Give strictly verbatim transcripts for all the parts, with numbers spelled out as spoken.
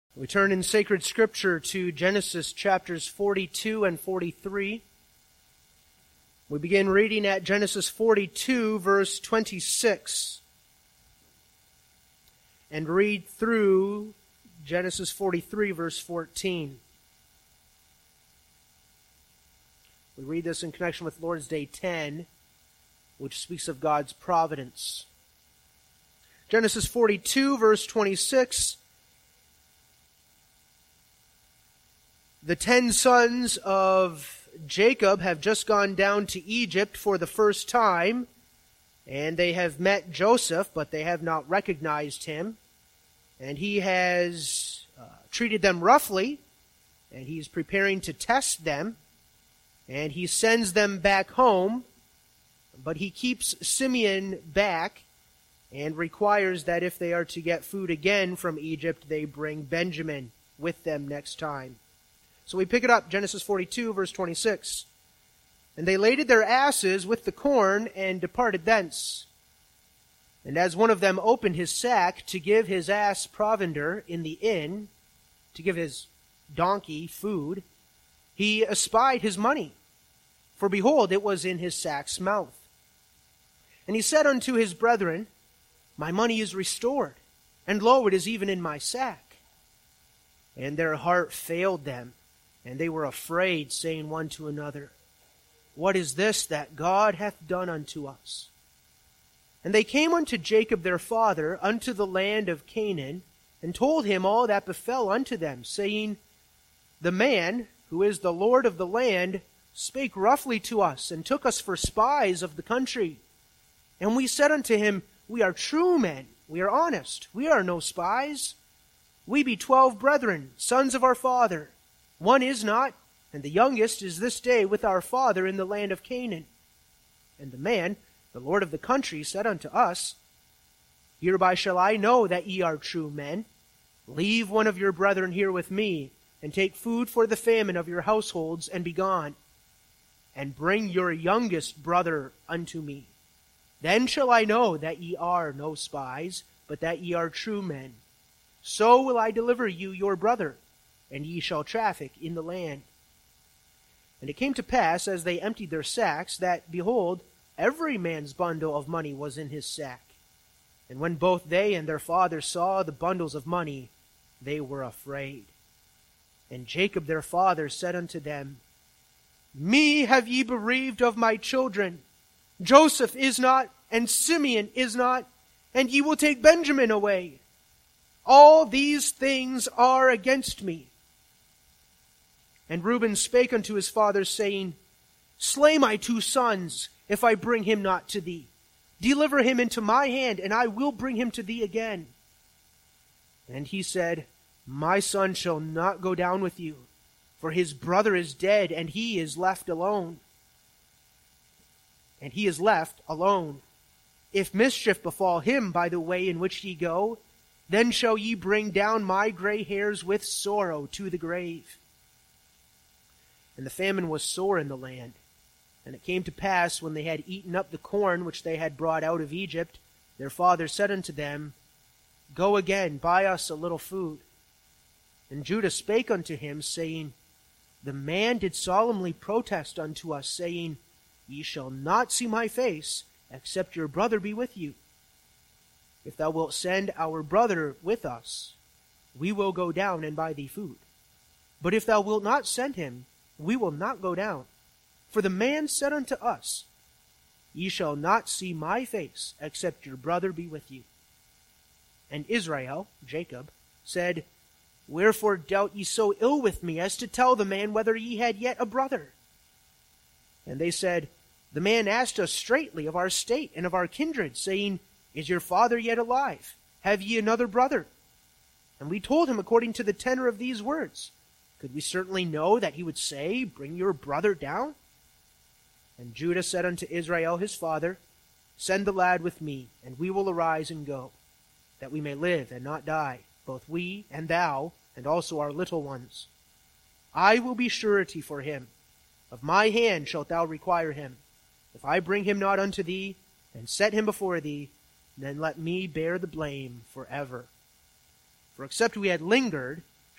We turn in sacred scripture to Genesis chapters forty-two and forty-three. We begin reading at Genesis forty-two, verse twenty-six, and read through Genesis forty-three, verse fourteen. We read this in connection with Lord's Day ten, which speaks of God's providence. Genesis forty-two, verse twenty-six. The ten sons of Jacob have just gone down to Egypt for the first time, and they have met Joseph, but they have not recognized him. And he has uh, treated them roughly, and he's preparing to test them, and he sends them back home, but he keeps Simeon back and requires that if they are to get food again from Egypt, they bring Benjamin with them next time. So we pick it up, Genesis forty-two, verse twenty-six. And they laded their asses with the corn and departed thence. And as one of them opened his sack to give his ass provender in the inn, to give his donkey food, he espied his money. For behold, it was in his sack's mouth. And he said unto his brethren, My money is restored, and lo, it is even in my sack. And their heart failed them, and they were afraid, saying one to another, What is this that God hath done unto us? And they came unto Jacob their father, unto the land of Canaan, and told him all that befell unto them, saying, The man, who is the Lord of the land, spake roughly to us, and took us for spies of the country. And we said unto him, We are true men, we are honest, we are no spies. We be twelve brethren, sons of our father. One is not, and the youngest is this day with our father in the land of Canaan. And the man, the Lord of the country, said unto us, Hereby shall I know that ye are true men. Leave one of your brethren here with me, and take food for the famine of your households, and be gone. And bring your youngest brother unto me. Then shall I know that ye are no spies, but that ye are true men. So will I deliver you your brother, and ye shall traffic in the land. And it came to pass, as they emptied their sacks, that, behold, every man's bundle of money was in his sack. And when both they and their father saw the bundles of money, they were afraid. And Jacob their father said unto them, Me have ye bereaved of my children. Joseph is not, and Simeon is not, and ye will take Benjamin away. All these things are against me. And Reuben spake unto his father, saying, Slay my two sons, if I bring him not to thee. Deliver him into my hand, and I will bring him to thee again. And he said, My son shall not go down with you, for his brother is dead, and he is left alone. And he is left alone. If mischief befall him by the way in which ye go, then shall ye bring down my gray hairs with sorrow to the grave. And the famine was sore in the land. And it came to pass, when they had eaten up the corn which they had brought out of Egypt, their father said unto them, Go again, buy us a little food. And Judah spake unto him, saying, The man did solemnly protest unto us, saying, Ye shall not see my face, except your brother be with you. If thou wilt send our brother with us, we will go down and buy thee food. But if thou wilt not send him, we will not go down. For the man said unto us, Ye shall not see my face, except your brother be with you. And Israel, Jacob, said, Wherefore dealt ye so ill with me, as to tell the man whether ye had yet a brother? And they said, The man asked us straitly of our state and of our kindred, saying, Is your father yet alive? Have ye another brother? And we told him according to the tenor of these words. Could we certainly know that he would say, Bring your brother down? And Judah said unto Israel his father, Send the lad with me, and we will arise and go, that we may live and not die, both we and thou, and also our little ones. I will be surety for him. Of my hand shalt thou require him. If I bring him not unto thee, and set him before thee, then let me bear the blame forever. For except we had lingered,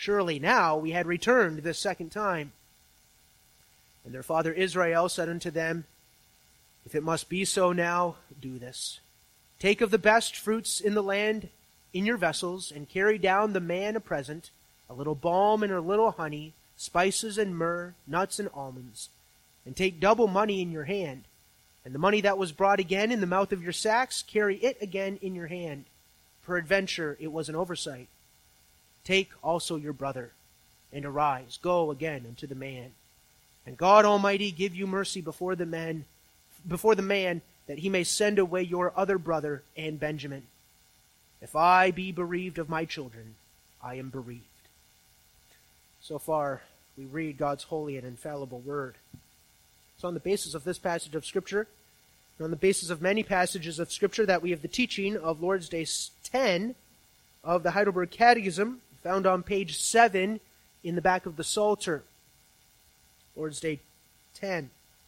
Surely now we had returned this second time. And their father Israel said unto them, If it must be so now, do this. Take of the best fruits in the land in your vessels, and carry down the man a present, a little balm and a little honey, spices and myrrh, nuts and almonds. And take double money in your hand. And the money that was brought again in the mouth of your sacks, carry it again in your hand. Peradventure it was an oversight. Take also your brother, and arise, go again unto the man. And God Almighty give you mercy before the man, before the man, that he may send away your other brother and Benjamin. If I be bereaved of my children, I am bereaved. So far, we read God's holy and infallible word. So on the basis of this passage of Scripture, and on the basis of many passages of Scripture, that we have the teaching of Lord's Day ten of the Heidelberg Catechism, found on page seven in the back of the Psalter. Lord's Day ten.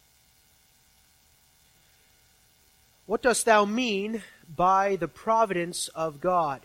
What dost thou mean by the providence of God?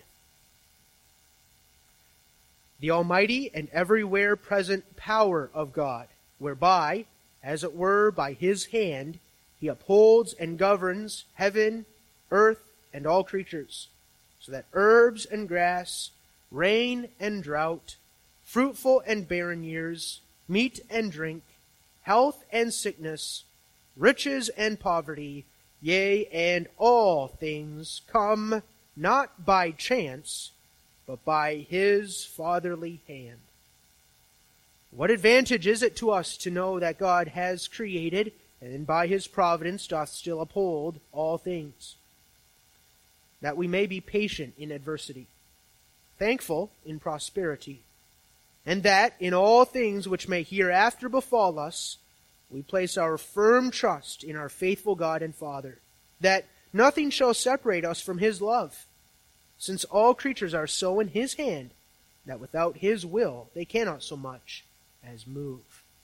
The almighty and everywhere present power of God, whereby, as it were by his hand, he upholds and governs heaven, earth, and all creatures, so that herbs and grass, rain and drought, fruitful and barren years, meat and drink, health and sickness, riches and poverty, yea, and all things come not by chance, but by his fatherly hand. What advantage is it to us to know that God has created, and by his providence doth still uphold all things, that we may be patient in adversity, thankful in prosperity, and that in all things which may hereafter befall us, we place our firm trust in our faithful God and Father, that nothing shall separate us from his love, since all creatures are so in his hand, that without his will they cannot so much as move.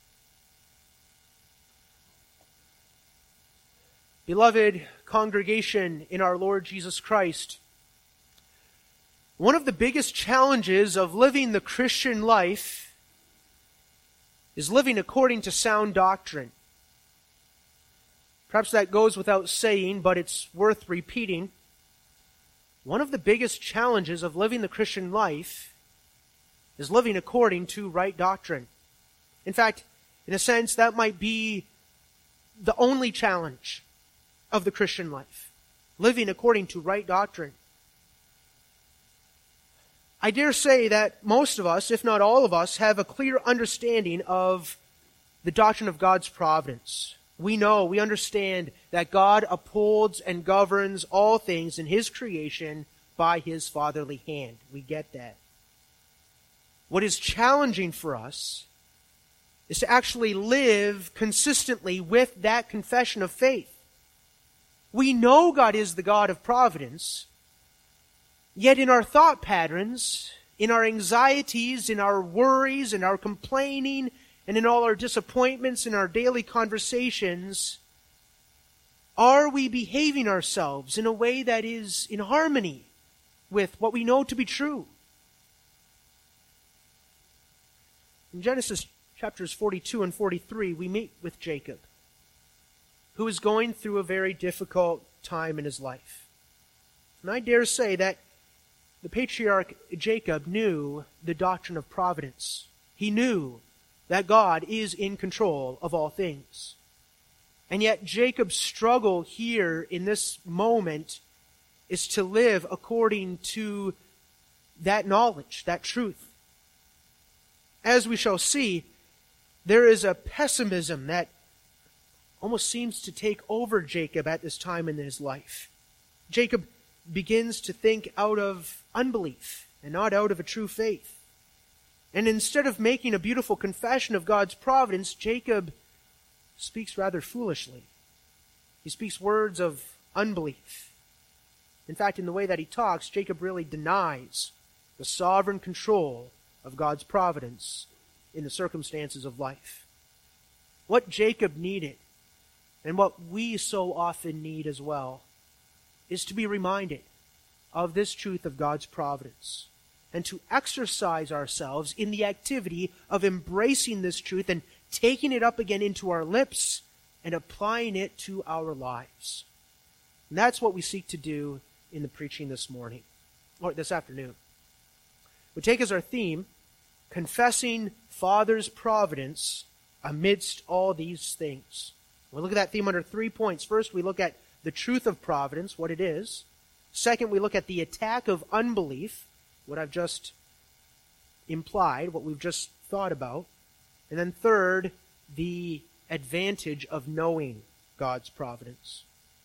Beloved congregation in our Lord Jesus Christ, one of the biggest challenges of living the Christian life is living according to sound doctrine. Perhaps that goes without saying, but it's worth repeating. One of the biggest challenges of living the Christian life is living according to right doctrine. In fact, in a sense, that might be the only challenge of the Christian life, living according to right doctrine. I dare say that most of us, if not all of us, have a clear understanding of the doctrine of God's providence. We know, we understand that God upholds and governs all things in his creation by his fatherly hand. We get that. What is challenging for us is to actually live consistently with that confession of faith. We know God is the God of providence, yet in our thought patterns, in our anxieties, in our worries, in our complaining, and in all our disappointments, in our daily conversations, are we behaving ourselves in a way that is in harmony with what we know to be true? In Genesis chapters forty-two and forty-three, we meet with Jacob, who is going through a very difficult time in his life. And I dare say that the patriarch Jacob knew the doctrine of providence. He knew that God is in control of all things. And yet Jacob's struggle here in this moment is to live according to that knowledge, that truth. As we shall see, there is a pessimism that almost seems to take over Jacob at this time in his life. Jacob begins to think out of unbelief and not out of a true faith. And instead of making a beautiful confession of God's providence, Jacob speaks rather foolishly. He speaks words of unbelief. In fact, in the way that he talks, Jacob really denies the sovereign control of God's providence in the circumstances of life. What Jacob needed, and what we so often need as well, is to be reminded of this truth of God's providence. and to exercise ourselves in the activity of embracing this truth and taking it up again into our lips and applying it to our lives. And that's what we seek to do in the preaching this morning, or this afternoon. We take as our theme, confessing Father's providence amidst all these things. We'll look at that theme under three points. First, we look at the truth of providence, what it is. Second, we look at the attack of unbelief, what I've just implied, what we've just thought about. And then third, the advantage of knowing God's providence.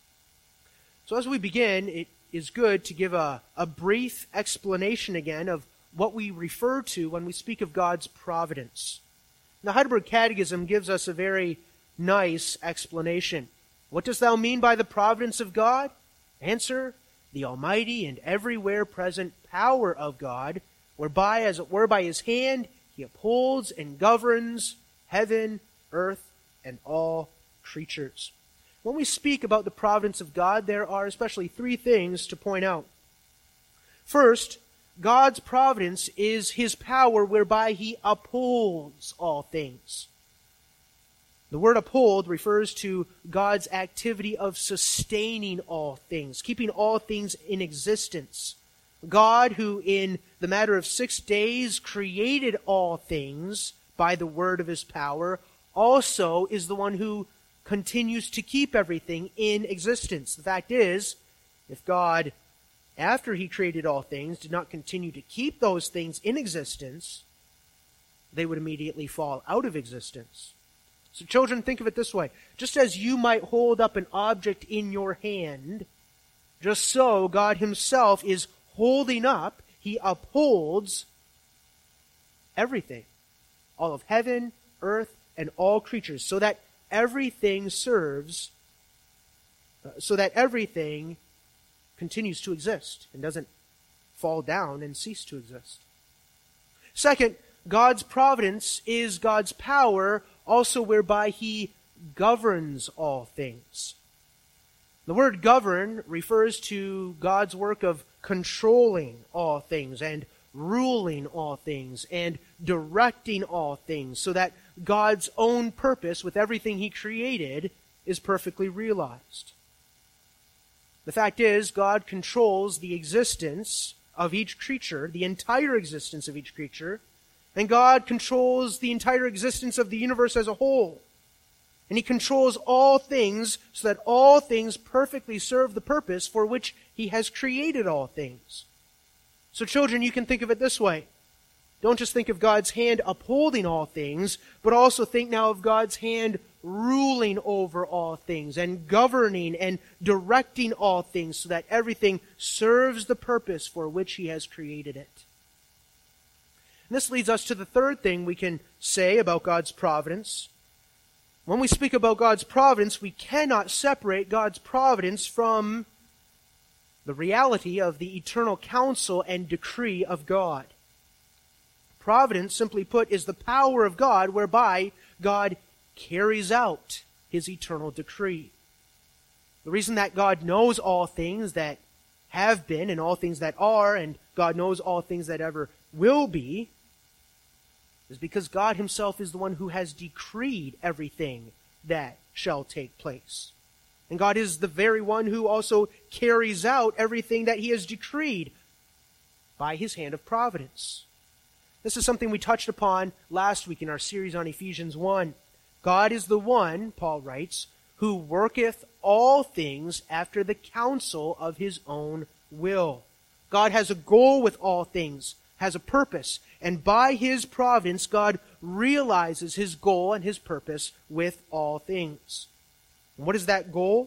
So as we begin, it is good to give a, a brief explanation again of what we refer to when we speak of God's providence. The Heidelberg Catechism gives us a very nice explanation. What dost thou mean by the providence of God? Answer, the almighty and everywhere present power of God, whereby, as it were by his hand, he upholds and governs heaven, earth, and all creatures. When we speak about the providence of God, there are especially three things to point out. First, God's providence is his power whereby he upholds all things. The word uphold refers to God's activity of sustaining all things, keeping all things in existence. God, who in the matter of six days created all things by the word of his power, also is the one who continues to keep everything in existence. The fact is, if God, after he created all things, did not continue to keep those things in existence, they would immediately fall out of existence. So children, think of it this way. Just as you might hold up an object in your hand, just so God himself is holding up, he upholds everything. All of heaven, earth, and all creatures. So that everything serves, uh, so that everything continues to exist and doesn't fall down and cease to exist. Second, God's providence is God's power also whereby he governs all things. The word govern refers to God's work of controlling all things and ruling all things and directing all things so that God's own purpose with everything he created is perfectly realized. The fact is, God controls the existence of each creature, the entire existence of each creature, and God controls the entire existence of the universe as a whole. And he controls all things so that all things perfectly serve the purpose for which he has created all things. So children, you can think of it this way. Don't just think of God's hand upholding all things, but also think now of God's hand ruling over all things and governing and directing all things so that everything serves the purpose for which he has created it. And this leads us to the third thing we can say about God's providence. When we speak about God's providence, we cannot separate God's providence from the reality of the eternal counsel and decree of God. Providence, simply put, is the power of God whereby God carries out his eternal decree. The reason that God knows all things that have been and all things that are, and God knows all things that ever will be, is because God himself is the one who has decreed everything that shall take place. And God is the very one who also carries out everything that he has decreed by his hand of providence. This is something we touched upon last week in our series on Ephesians one. God is the one, Paul writes, who worketh all things after the counsel of his own will. God has a goal with all things, has a purpose, and by his providence, God realizes his goal and his purpose with all things. And what is that goal?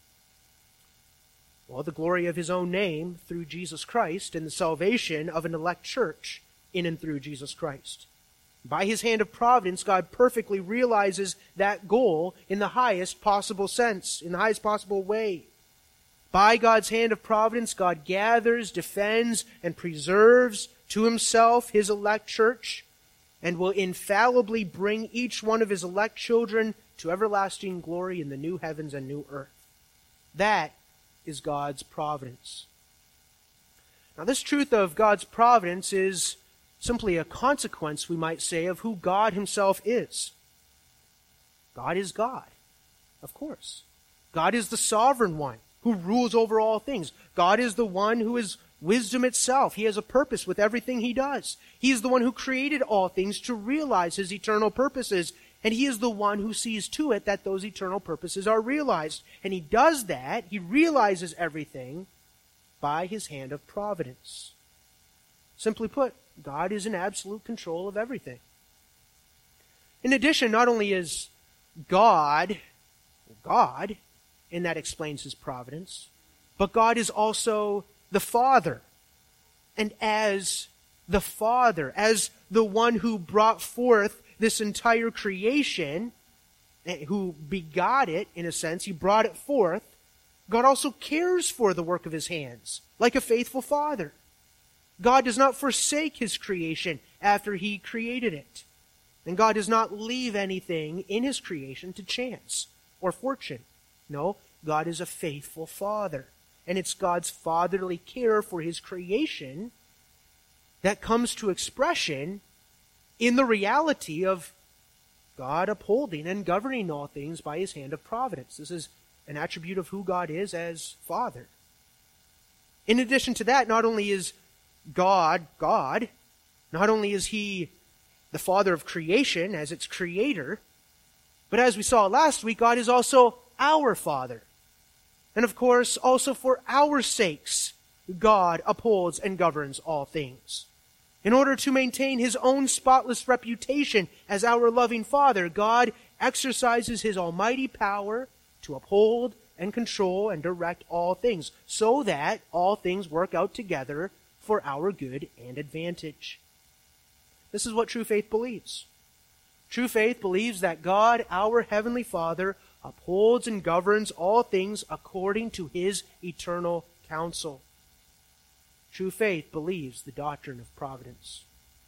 Well, the glory of his own name through Jesus Christ and the salvation of an elect church in and through Jesus Christ. By his hand of providence, God perfectly realizes that goal in the highest possible sense, in the highest possible way. By God's hand of providence, God gathers, defends, and preserves to himself his elect church, and will infallibly bring each one of his elect children to everlasting glory in the new heavens and new earth. That is God's providence. Now, this truth of God's providence is simply a consequence, we might say, of who God himself is. God is God, of course. God is the sovereign one who rules over all things. God is the one who is wisdom itself. He has a purpose with everything he does. He is the one who created all things to realize his eternal purposes, and he is the one who sees to it that those eternal purposes are realized. And he does that, he realizes everything by his hand of providence. Simply put, God is in absolute control of everything. In addition, not only is God God, and that explains his providence, but God is also the Father. And as the Father, as the one who brought forth this entire creation, who begot it, in a sense, he brought it forth, God also cares for the work of his hands, like a faithful father. God does not forsake his creation after he created it. And God does not leave anything in his creation to chance or fortune. No, God is a faithful father. And it's God's fatherly care for his creation that comes to expression in the reality of God upholding and governing all things by his hand of providence. This is an attribute of who God is as Father. In addition to that, not only is God God, not only is he the Father of creation as its creator, but as we saw last week, God is also our Father. And of course, also for our sakes, God upholds and governs all things. In order to maintain his own spotless reputation as our loving Father, God exercises his almighty power to uphold and control and direct all things, so that all things work out together for our good and advantage. This is what true faith believes. True faith believes that God, our Heavenly Father, upholds and governs all things according to his eternal counsel. True faith believes the doctrine of providence.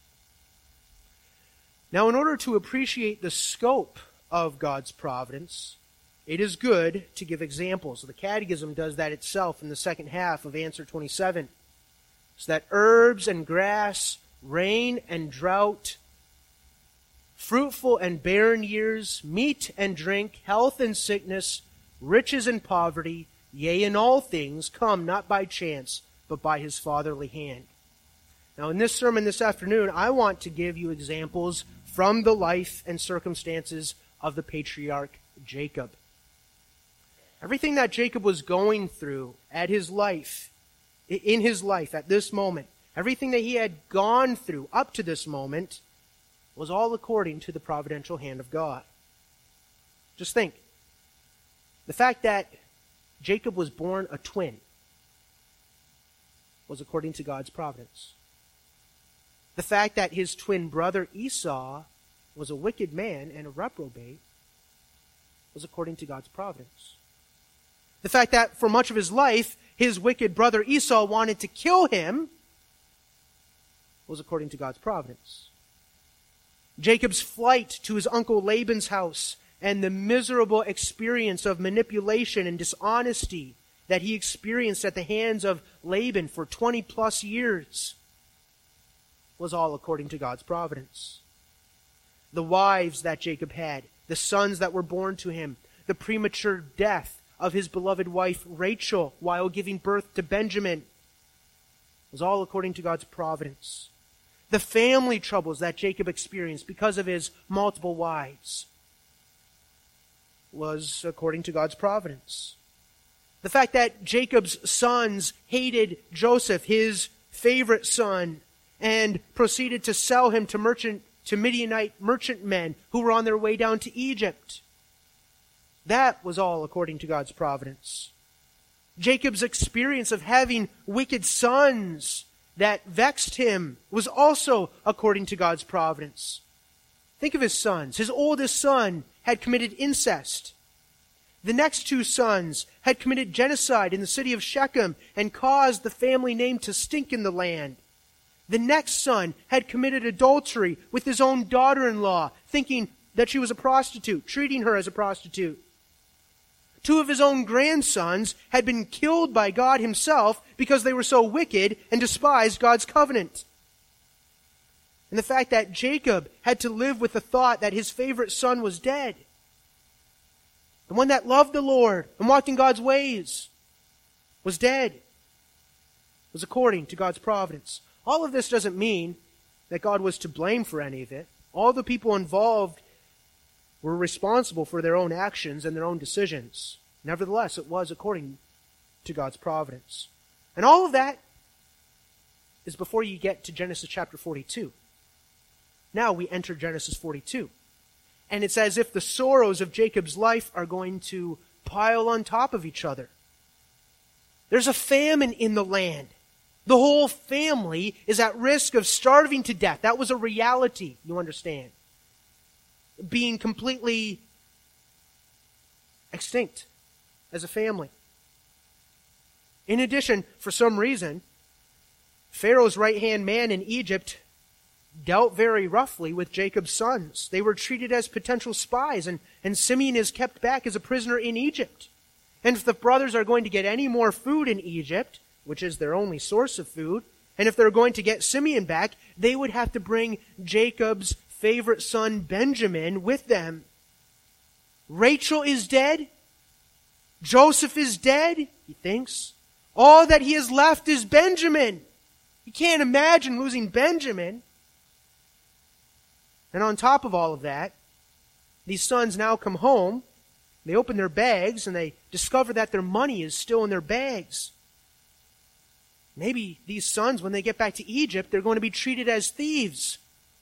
Now, in order to appreciate the scope of God's providence, it is good to give examples. The Catechism does that itself in the second half of answer twenty-seven. So that herbs and grass, rain and drought, fruitful and barren years, meat and drink, health and sickness, riches and poverty, yea, in all things come not by chance, but by his fatherly hand. Now, in this sermon this afternoon, I want to give you examples from the life and circumstances of the patriarch Jacob. Everything that Jacob was going through at his life, in his life at this moment, everything that he had gone through up to this moment was all according to the providential hand of God. Just think, the fact that Jacob was born a twin was according to God's providence. The fact that his twin brother Esau was a wicked man and a reprobate was according to God's providence. The fact that for much of his life, his wicked brother Esau wanted to kill him was according to God's providence. Jacob's flight to his uncle Laban's house and the miserable experience of manipulation and dishonesty that he experienced at the hands of Laban for twenty plus years was all according to God's providence. The wives that Jacob had, the sons that were born to him, the premature death of his beloved wife Rachel while giving birth to Benjamin was all according to God's providence. The family troubles that Jacob experienced because of his multiple wives was according to God's providence. The fact that Jacob's sons hated Joseph, his favorite son, and proceeded to sell him to merchant to Midianite merchantmen who were on their way down to Egypt, that was all according to God's providence. Jacob's experience of having wicked sons that vexed him was also according to God's providence. Think of his sons. His oldest son had committed incest. The next two sons had committed genocide in the city of Shechem and caused the family name to stink in the land. The next son had committed adultery with his own daughter-in-law, thinking that she was a prostitute, treating her as a prostitute. Two of his own grandsons had been killed by God himself because they were so wicked and despised God's covenant. And the fact that Jacob had to live with the thought that his favorite son was dead. The one that loved the Lord and walked in God's ways was dead. Was according to God's providence. All of this doesn't mean that God was to blame for any of it. All the people involved were responsible for their own actions and their own decisions. Nevertheless, it was according to God's providence. And all of that is before you get to Genesis chapter forty-two. Now we enter Genesis forty-two. And it's as if the sorrows of Jacob's life are going to pile on top of each other. There's a famine in the land. The whole family is at risk of starving to death. That was a reality, you understand. Being completely extinct as a family. In addition, for some reason, Pharaoh's right-hand man in Egypt dealt very roughly with Jacob's sons. They were treated as potential spies, and, and Simeon is kept back as a prisoner in Egypt. And if the brothers are going to get any more food in Egypt, which is their only source of food, and if they're going to get Simeon back, they would have to bring Jacob's favorite son Benjamin with them. Rachel is dead. Joseph is dead, he thinks. All that he has left is Benjamin. He can't imagine losing Benjamin. And on top of all of that, these sons now come home. They open their bags and they discover that their money is still in their bags. Maybe these sons, when they get back to Egypt, they're going to be treated as thieves.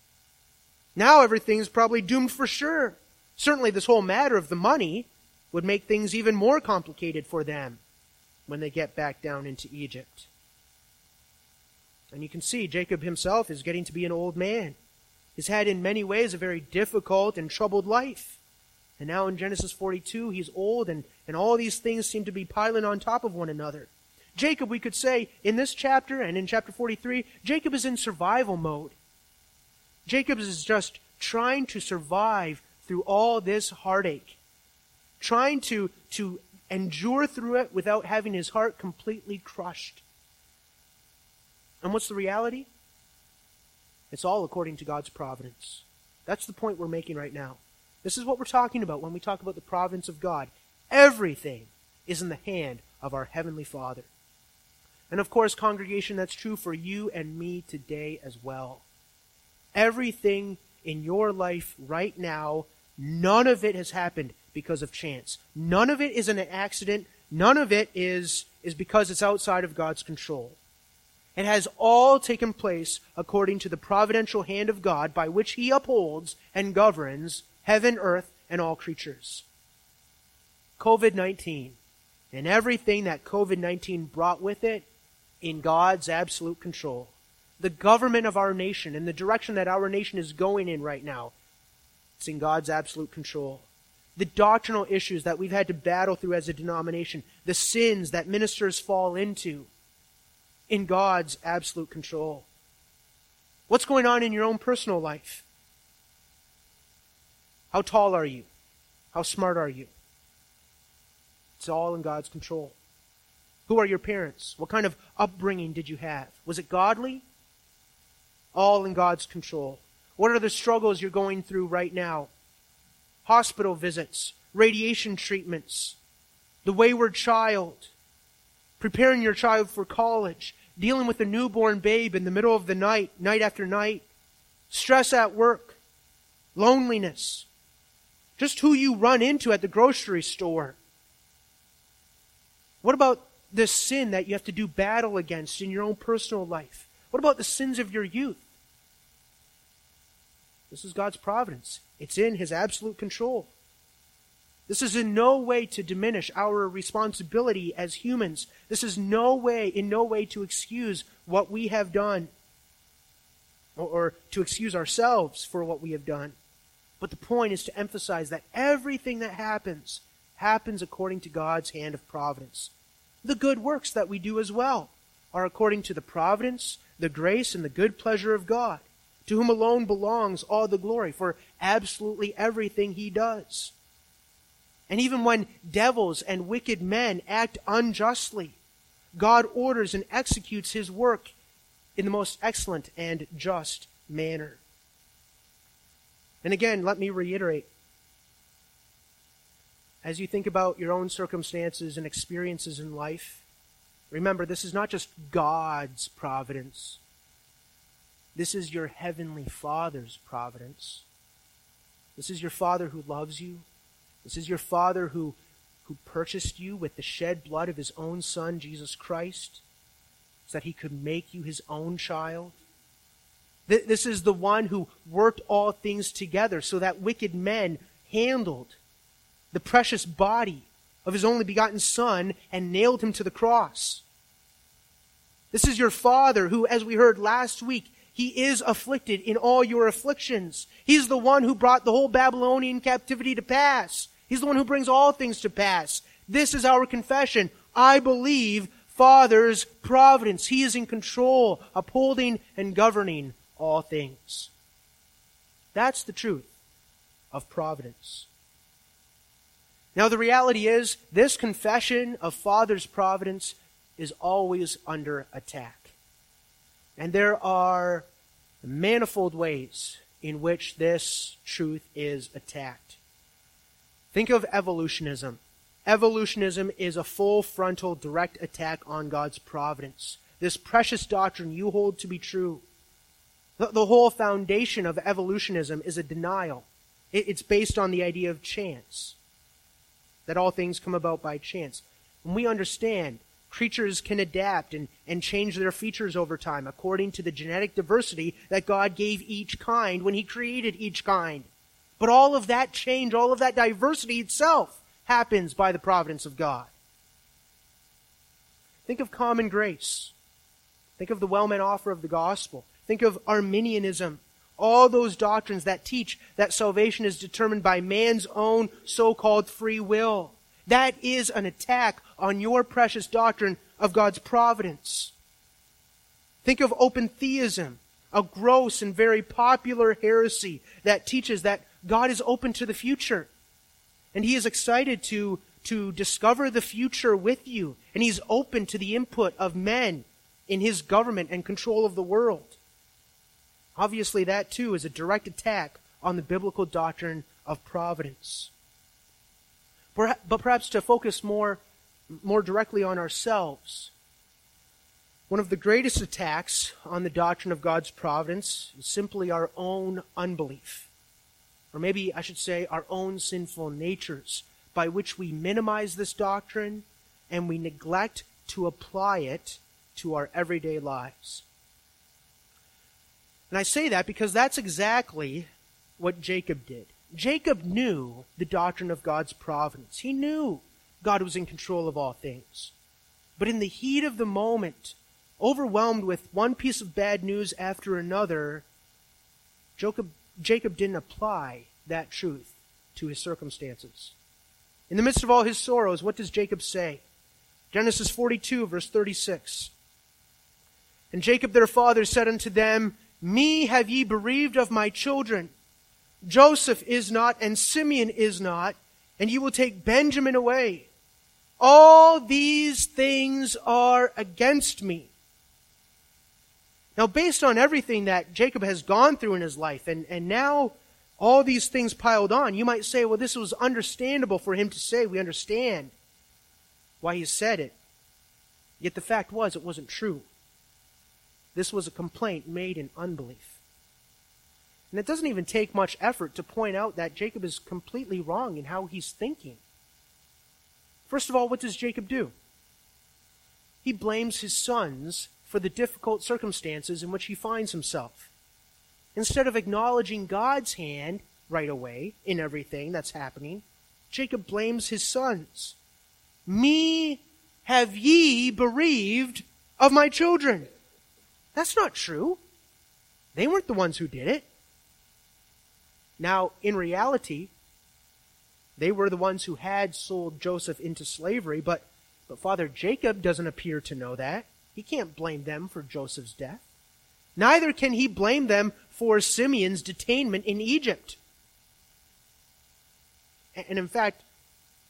Now everything's probably doomed for sure. Certainly this whole matter of the money would make things even more complicated for them when they get back down into Egypt. And you can see Jacob himself is getting to be an old man. He's had in many ways a very difficult and troubled life. And now in Genesis forty-two, he's old, and, and all these things seem to be piling on top of one another. Jacob, we could say, in this chapter and in chapter forty-three, Jacob is in survival mode. Jacob is just trying to survive through all this heartache. Trying to, to endure through it without having his heart completely crushed. And what's the reality? It's all according to God's providence. That's the point we're making right now. This is what we're talking about when we talk about the providence of God. Everything is in the hand of our Heavenly Father. And of course, congregation, that's true for you and me today as well. Everything in your life right now, none of it has happened because of chance. None of it is an accident. None of it is, is because it's outside of God's control. It has all taken place according to the providential hand of God by which He upholds and governs heaven, earth, and all creatures. covid nineteen and everything that covid nineteen brought with it in God's absolute control. The government of our nation and the direction that our nation is going in right now, it's in God's absolute control. The doctrinal issues that we've had to battle through as a denomination, the sins that ministers fall into, in God's absolute control. What's going on in your own personal life? How tall are you? How smart are you? It's all in God's control. Who are your parents? What kind of upbringing did you have? Was it godly? All in God's control. What are the struggles you're going through right now? Hospital visits, radiation treatments, the wayward child, preparing your child for college, dealing with a newborn babe in the middle of the night, night after night, stress at work, loneliness, just who you run into at the grocery store. What about the sin that you have to do battle against in your own personal life? What about the sins of your youth? This is God's providence. It's in His absolute control. This is in no way to diminish our responsibility as humans. This is no way, in no way to excuse what we have done or, or to excuse ourselves for what we have done. But the point is to emphasize that everything that happens, happens according to God's hand of providence. The good works that we do as well are according to the providence, the grace, and the good pleasure of God, to whom alone belongs all the glory for absolutely everything He does. And even when devils and wicked men act unjustly, God orders and executes his work in the most excellent and just manner. And again, let me reiterate, as you think about your own circumstances and experiences in life, remember, this is not just God's providence. This is your heavenly Father's providence. This is your Father who loves you. This is your Father who, who purchased you with the shed blood of his own Son, Jesus Christ, so that he could make you his own child. This is the one who worked all things together so that wicked men handled the precious body of his only begotten Son and nailed him to the cross. This is your Father who, as we heard last week, he is afflicted in all your afflictions. He's the one who brought the whole Babylonian captivity to pass. He's the one who brings all things to pass. This is our confession. I believe Father's providence. He is in control, upholding and governing all things. That's the truth of providence. Now, the reality is, this confession of Father's providence is always under attack. And there are manifold ways in which this truth is attacked. Think of evolutionism. Evolutionism is a full frontal direct attack on God's providence. This precious doctrine you hold to be true. The, the whole foundation of evolutionism is a denial. It, it's based on the idea of chance, that all things come about by chance. And we understand creatures can adapt and, and change their features over time according to the genetic diversity that God gave each kind when he created each kind. But all of that change, all of that diversity itself happens by the providence of God. Think of common grace. Think of the well-meant offer of the gospel. Think of Arminianism. All those doctrines that teach that salvation is determined by man's own so-called free will. That is an attack on your precious doctrine of God's providence. Think of open theism, a gross and very popular heresy that teaches that God is open to the future. And he is excited to, to discover the future with you. And he's open to the input of men in his government and control of the world. Obviously, that too is a direct attack on the biblical doctrine of providence. But perhaps to focus more, more directly on ourselves, one of the greatest attacks on the doctrine of God's providence is simply our own unbelief. Or maybe I should say our own sinful natures, by which we minimize this doctrine and we neglect to apply it to our everyday lives. And I say that because that's exactly what Jacob did. Jacob knew the doctrine of God's providence. He knew God was in control of all things. But in the heat of the moment, overwhelmed with one piece of bad news after another, Jacob, Jacob didn't apply that truth to his circumstances. In the midst of all his sorrows, what does Jacob say? Genesis forty-two, verse thirty-six. And Jacob their father said unto them, Me have ye bereaved of my children. Joseph is not, and Simeon is not, and ye will take Benjamin away. All these things are against me. Now, based on everything that Jacob has gone through in his life, and, and now all these things piled on, you might say, well, this was understandable for him to say. We understand why he said it. Yet the fact was, it wasn't true. This was a complaint made in unbelief. And it doesn't even take much effort to point out that Jacob is completely wrong in how he's thinking. First of all, what does Jacob do? He blames his sons for the difficult circumstances in which he finds himself. Instead of acknowledging God's hand right away in everything that's happening, Jacob blames his sons. Me have ye bereaved of my children. That's not true. They weren't the ones who did it. Now, in reality, they were the ones who had sold Joseph into slavery, but, but Father Jacob doesn't appear to know that. He can't blame them for Joseph's death. Neither can he blame them for Simeon's detainment in Egypt. And in fact,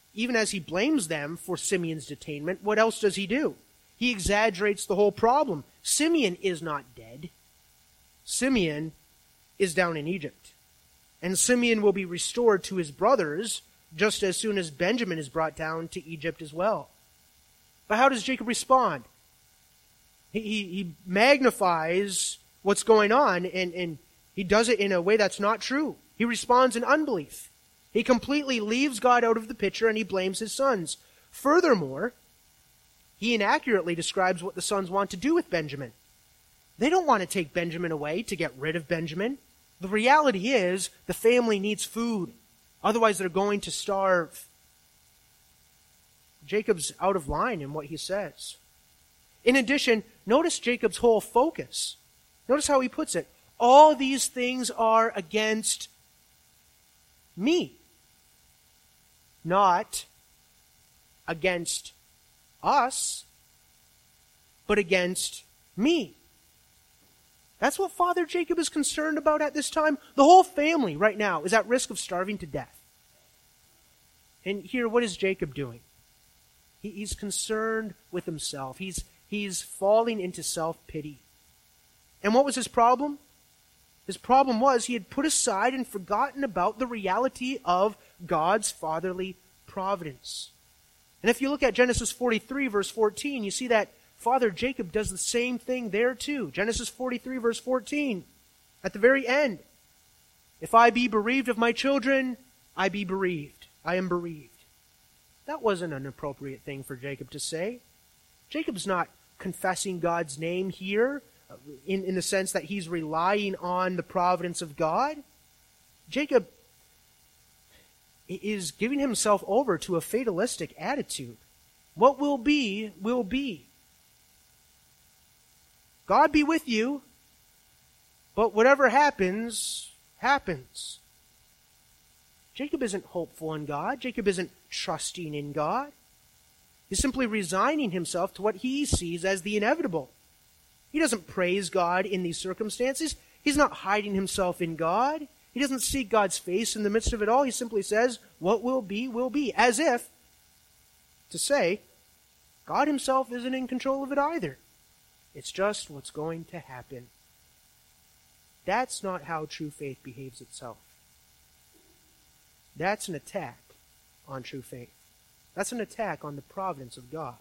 even as he blames them for Simeon's detainment, what else does he do? He exaggerates the whole problem. Simeon is not dead. Simeon is down in Egypt. And Simeon will be restored to his brothers just as soon as Benjamin is brought down to Egypt as well. But how does Jacob respond? He, he, he magnifies what's going on, and, and he does it in a way that's not true. He responds in unbelief. He completely leaves God out of the picture, and he blames his sons. Furthermore, he inaccurately describes what the sons want to do with Benjamin. They don't want to take Benjamin away to get rid of Benjamin. The reality is the family needs food. Otherwise, they're going to starve. Jacob's out of line in what he says. In addition, notice Jacob's whole focus. Notice how he puts it. All these things are against me, not against us, but against me. That's what Father Jacob is concerned about at this time. The whole family right now is at risk of starving to death. And here, what is Jacob doing? He, he's concerned with himself. He's, he's falling into self-pity. And what was his problem? His problem was he had put aside and forgotten about the reality of God's fatherly providence. And if you look at Genesis forty-three, verse fourteen, you see that Father Jacob does the same thing there too. Genesis forty-three, verse fourteen, at the very end. If I be bereaved of my children, I be bereaved. I am bereaved. That wasn't an appropriate thing for Jacob to say. Jacob's not confessing God's name here in, in the sense that he's relying on the providence of God. Jacob is giving himself over to a fatalistic attitude. What will be, will be. God be with you, but whatever happens, happens. Jacob isn't hopeful in God. Jacob isn't trusting in God. He's simply resigning himself to what he sees as the inevitable. He doesn't praise God in these circumstances. He's not hiding himself in God. He doesn't seek God's face in the midst of it all. He simply says, what will be, will be. As if to say, God himself isn't in control of it either. It's just what's going to happen. That's not how true faith behaves itself. That's an attack on true faith. That's an attack on the providence of God.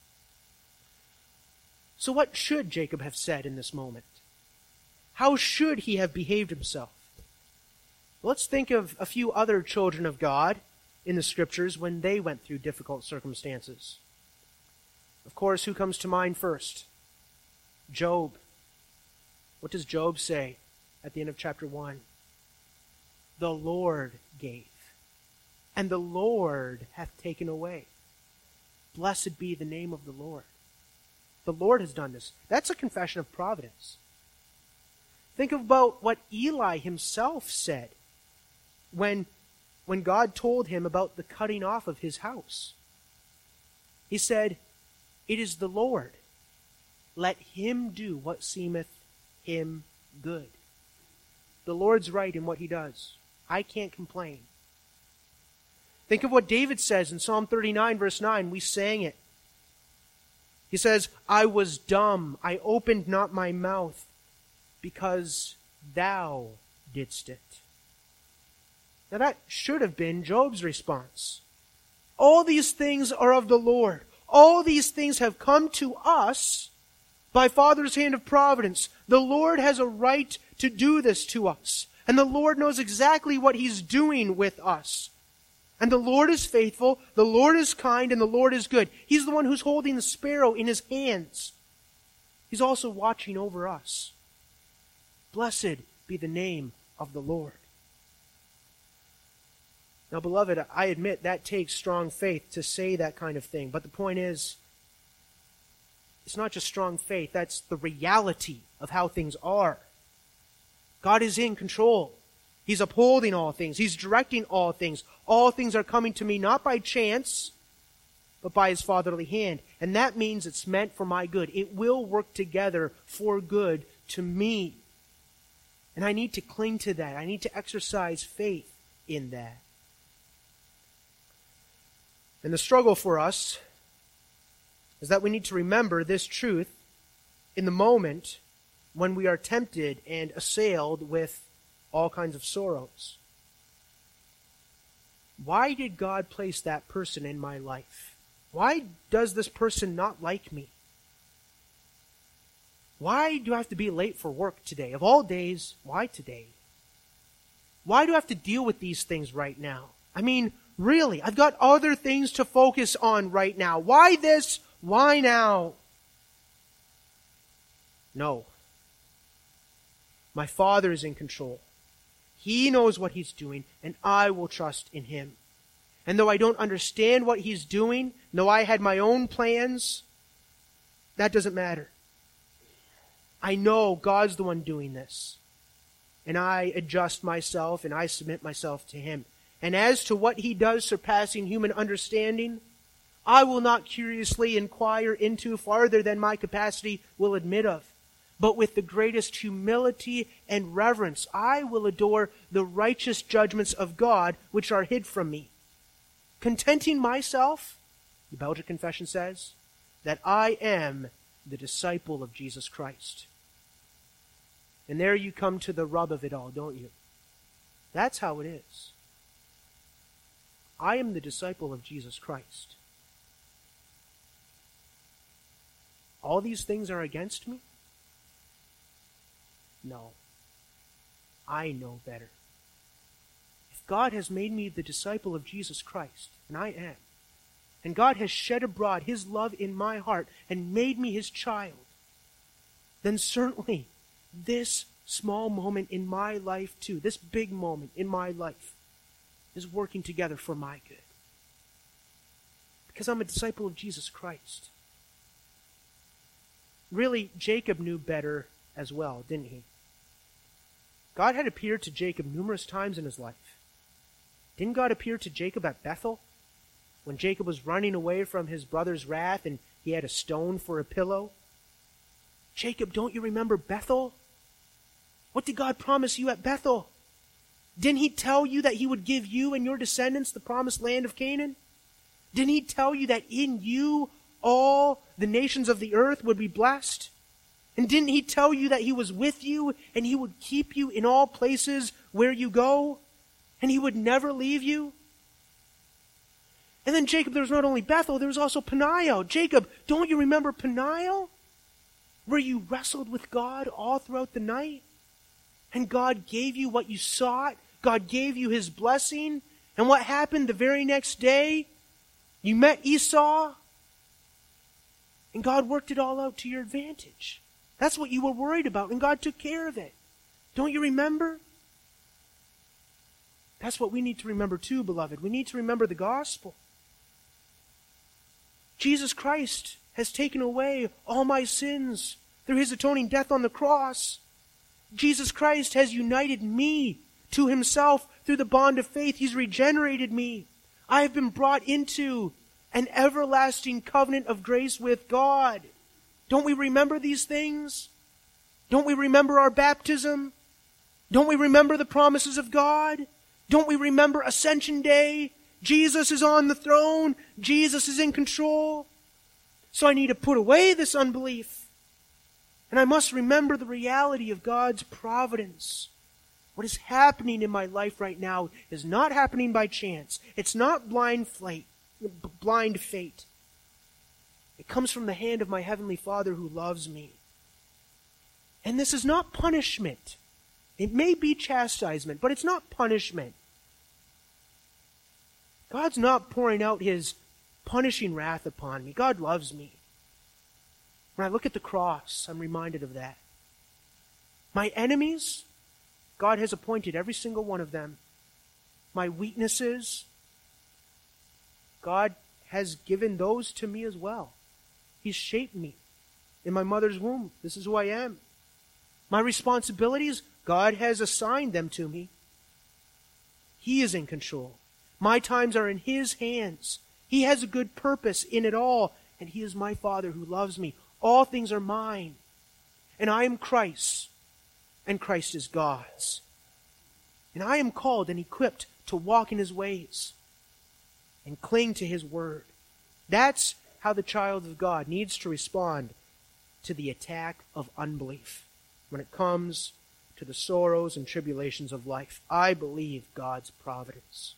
So what should Jacob have said in this moment? How should he have behaved himself? Let's think of a few other children of God in the Scriptures when they went through difficult circumstances. Of course, who comes to mind first? Job. What does Job say at the end of chapter one? The Lord gave, and the Lord hath taken away. Blessed be the name of the Lord. The Lord has done this. That's a confession of providence. Think about what Eli himself said when, when God told him about the cutting off of his house. He said, it is the Lord. Let him do what seemeth him good. The Lord's right in what he does. I can't complain. Think of what David says in Psalm thirty-nine, verse nine. We sang it. He says, I was dumb, I opened not my mouth, because thou didst it. Now that should have been Job's response. All these things are of the Lord. All these things have come to us by Father's hand of providence. The Lord has a right to do this to us. And the Lord knows exactly what he's doing with us. And the Lord is faithful, the Lord is kind, and the Lord is good. He's the one who's holding the sparrow in his hands. He's also watching over us. Blessed be the name of the Lord. Now, beloved, I admit that takes strong faith to say that kind of thing. But the point is, it's not just strong faith, that's the reality of how things are. God is in control. He's upholding all things. He's directing all things. All things are coming to me not by chance, but by his fatherly hand. And that means it's meant for my good. It will work together for good to me. And I need to cling to that. I need to exercise faith in that. And the struggle for us is that we need to remember this truth in the moment when we are tempted and assailed with all kinds of sorrows. Why did God place that person in my life? Why does this person not like me? Why do I have to be late for work today? Of all days, why today? Why do I have to deal with these things right now? I mean, really, I've got other things to focus on right now. Why this? Why now? No. My Father is in control. He knows what He's doing, and I will trust in Him. And though I don't understand what He's doing, though I had my own plans, that doesn't matter. I know God's the one doing this. And I adjust myself and I submit myself to Him. And as to what He does surpassing human understanding, I will not curiously inquire into farther than my capacity will admit of. But with the greatest humility and reverence, I will adore the righteous judgments of God which are hid from me. Contenting myself, the Belgic Confession says, that I am the disciple of Jesus Christ. And there you come to the rub of it all, don't you? That's how it is. I am the disciple of Jesus Christ. All these things are against me? No. I know better. If God has made me the disciple of Jesus Christ, and I am, and God has shed abroad His love in my heart and made me His child, then certainly this small moment in my life too, this big moment in my life, is working together for my good. Because I'm a disciple of Jesus Christ. Really, Jacob knew better as well, didn't he? God had appeared to Jacob numerous times in his life. Didn't God appear to Jacob at Bethel? When Jacob was running away from his brother's wrath and he had a stone for a pillow? Jacob, don't you remember Bethel? What did God promise you at Bethel? Didn't He tell you that He would give you and your descendants the promised land of Canaan? Didn't He tell you that in you all the nations of the earth would be blessed? And didn't He tell you that He was with you and He would keep you in all places where you go? And He would never leave you? And then Jacob, there was not only Bethel, there was also Peniel. Jacob, don't you remember Peniel? Where you wrestled with God all throughout the night? And God gave you what you sought. God gave you His blessing. And what happened the very next day? You met Esau. And God worked it all out to your advantage. That's what you were worried about, and God took care of it. Don't you remember? That's what we need to remember too, beloved. We need to remember the gospel. Jesus Christ has taken away all my sins through His atoning death on the cross. Jesus Christ has united me to Himself through the bond of faith. He's regenerated me. I have been brought into an everlasting covenant of grace with God. Don't we remember these things? Don't we remember our baptism? Don't we remember the promises of God? Don't we remember Ascension Day? Jesus is on the throne. Jesus is in control. So I need to put away this unbelief. And I must remember the reality of God's providence. What is happening in my life right now is not happening by chance. It's not blind fate, blind fate. It comes from the hand of my Heavenly Father who loves me. And this is not punishment. It may be chastisement, but it's not punishment. God's not pouring out His punishing wrath upon me. God loves me. When I look at the cross, I'm reminded of that. My enemies, God has appointed every single one of them. My weaknesses, God has given those to me as well. He's shaped me in my mother's womb. This is who I am. My responsibilities, God has assigned them to me. He is in control. My times are in His hands. He has a good purpose in it all, and He is my Father who loves me. All things are mine, and I am Christ's, and Christ is God's. And I am called and equipped to walk in His ways. and cling to his word. That's how the child of God needs to respond to the attack of unbelief when it comes to the sorrows and tribulations of life. I believe God's providence.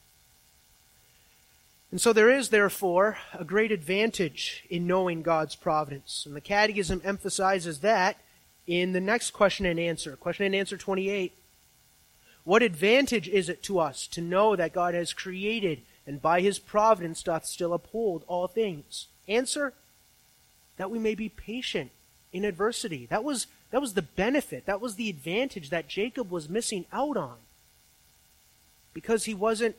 And so there is, therefore, a great advantage in knowing God's providence. And the Catechism emphasizes that in the next question and answer. Question and answer twenty-eight. What advantage is it to us to know that God has created and by his providence doth still uphold all things? Answer, that we may be patient in adversity. That was, that was the benefit, that was the advantage that Jacob was missing out on. Because he wasn't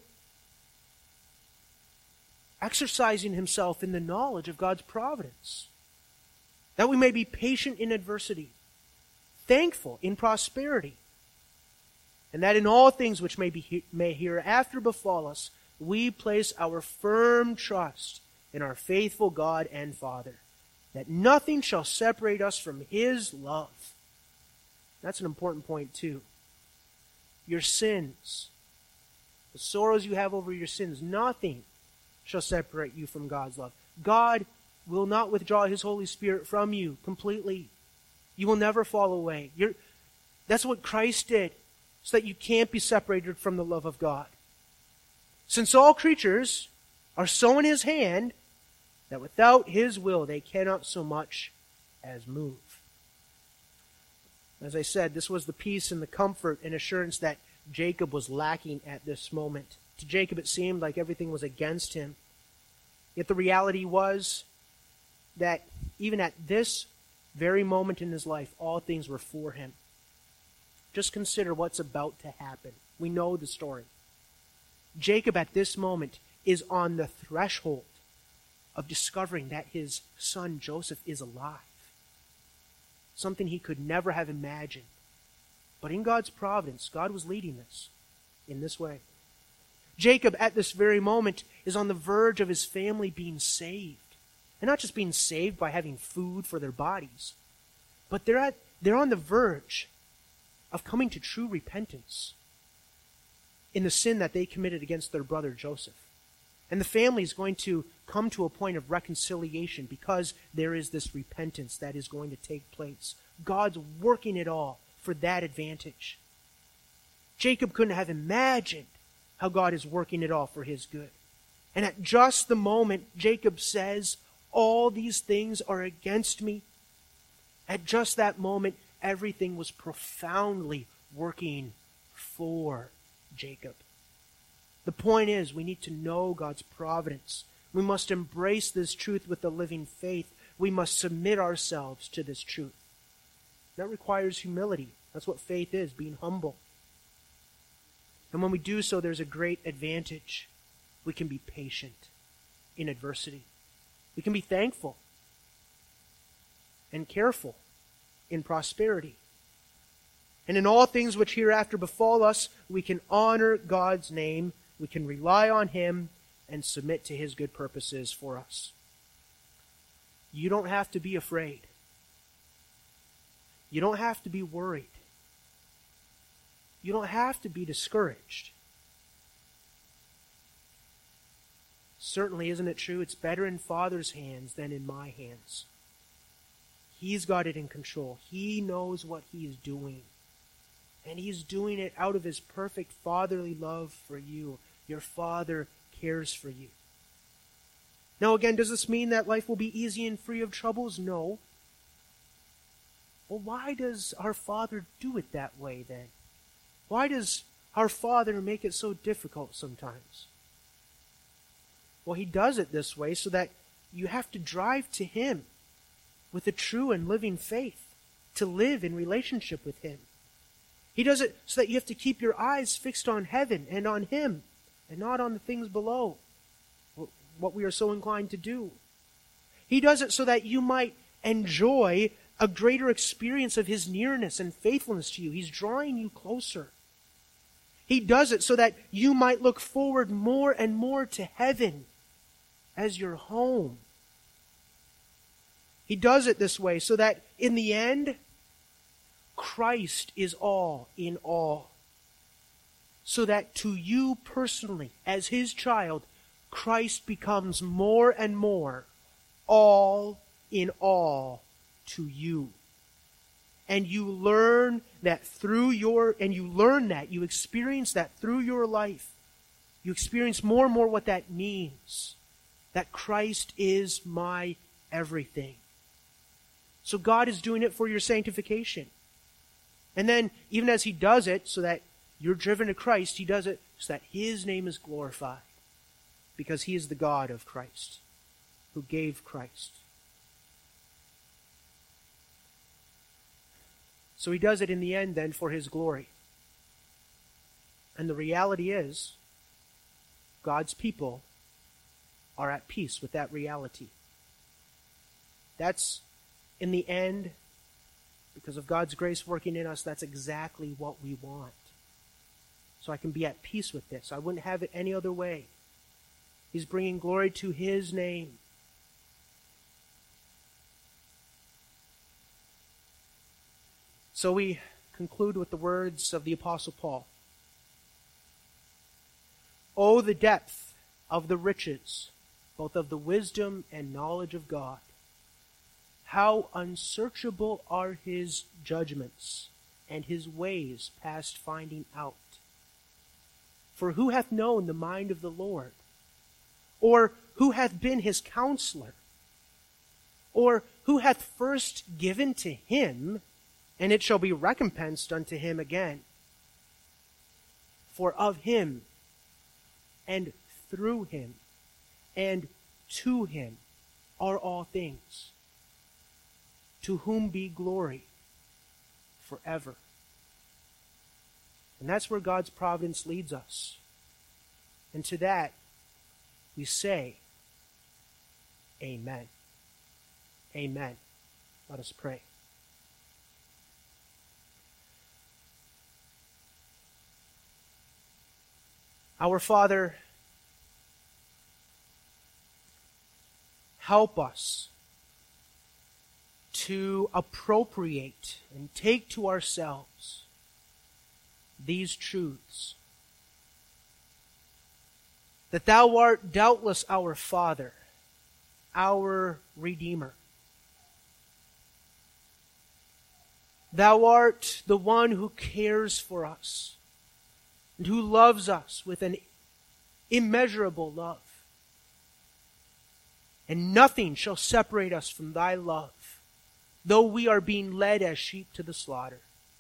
exercising himself in the knowledge of God's providence. That we may be patient in adversity, thankful in prosperity, and that in all things which may be may hereafter befall us, we place our firm trust in our faithful God and Father, that nothing shall separate us from his love. That's an important point too. Your sins, the sorrows you have over your sins, nothing shall separate you from God's love. God will not withdraw his Holy Spirit from you completely. You will never fall away. You're, that's what Christ did, so that you can't be separated from the love of God. Since all creatures are so in his hand, that without his will they cannot so much as move. As I said, this was the peace and the comfort and assurance that Jacob was lacking at this moment. To Jacob it seemed like everything was against him. Yet the reality was that even at this very moment in his life, all things were for him. Just consider what's about to happen. We know the story. Jacob at this moment is on the threshold of discovering that his son Joseph is alive. Something he could never have imagined. But in God's providence, God was leading this in this way. Jacob at this very moment is on the verge of his family being saved. And not just being saved by having food for their bodies, but they're at, they're on the verge of coming to true repentance in the sin that they committed against their brother Joseph. And the family is going to come to a point of reconciliation because there is this repentance that is going to take place. God's working it all for that advantage. Jacob couldn't have imagined how God is working it all for his good. And at just the moment Jacob says, all these things are against me, at just that moment, everything was profoundly working for Jacob. The point is, we need to know God's providence. We must embrace this truth with a living faith. We must submit ourselves to this truth. That requires humility. That's what faith is, being humble. And when we do so, there's a great advantage. We can be patient in adversity. We can be thankful and careful in prosperity. And in all things which hereafter befall us, we can honor God's name, we can rely on him, and submit to his good purposes for us. You don't have to be afraid. You don't have to be worried. You don't have to be discouraged. Certainly, isn't it true? It's better in Father's hands than in my hands. He's got it in control. He knows what he's doing. And he's doing it out of his perfect fatherly love for you. Your Father cares for you. Now again, does this mean that life will be easy and free of troubles? No. Well, why does our Father do it that way then? Why does our Father make it so difficult sometimes? Well, he does it this way so that you have to drive to him with a true and living faith, to live in relationship with him. He does it so that you have to keep your eyes fixed on heaven and on him, and not on the things below, what we are so inclined to do. He does it so that you might enjoy a greater experience of his nearness and faithfulness to you. He's drawing you closer. He does it so that you might look forward more and more to heaven as your home. He does it this way so that in the end, Christ is all in all. So that to you personally, as his child, Christ becomes more and more all in all to you. And you learn that through your, and you learn that, you experience that through your life. You experience more and more what that means. That Christ is my everything. So God is doing it for your sanctification. And then, even as He does it, so that you're driven to Christ, He does it so that His name is glorified. Because He is the God of Christ, who gave Christ. So He does it in the end then for His glory. And the reality is, God's people are at peace with that reality. That's, in the end, because of God's grace working in us, that's exactly what we want. So I can be at peace with this. I wouldn't have it any other way. He's bringing glory to His name. So we conclude with the words of the Apostle Paul. Oh, the depth of the riches, both of the wisdom and knowledge of God. How unsearchable are His judgments, and His ways past finding out. For who hath known the mind of the Lord? Or who hath been His counselor? Or who hath first given to Him, and it shall be recompensed unto Him again? For of Him, and through Him, and to Him are all things, to whom be glory forever. And that's where God's providence leads us. And to that, we say, Amen. Amen. Let us pray. Our Father, help us to appropriate and take to ourselves these truths. That Thou art doubtless our Father, our Redeemer. Thou art the one who cares for us and who loves us with an immeasurable love. And nothing shall separate us from Thy love, though we are being led as sheep to the slaughter.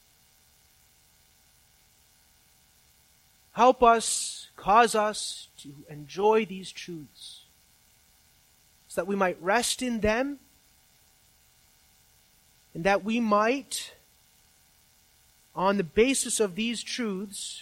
Help us, cause us to enjoy these truths, so that we might rest in them, and that we might, on the basis of these truths,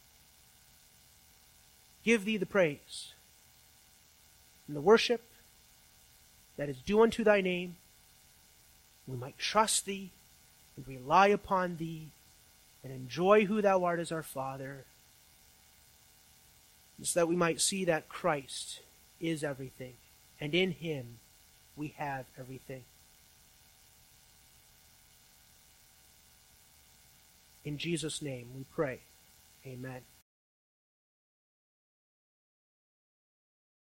give Thee the praise and the worship that is due unto Thy name. We might trust Thee and rely upon Thee and enjoy who Thou art as our Father, so that we might see that Christ is everything, and in Him we have everything. In Jesus' name we pray. Amen.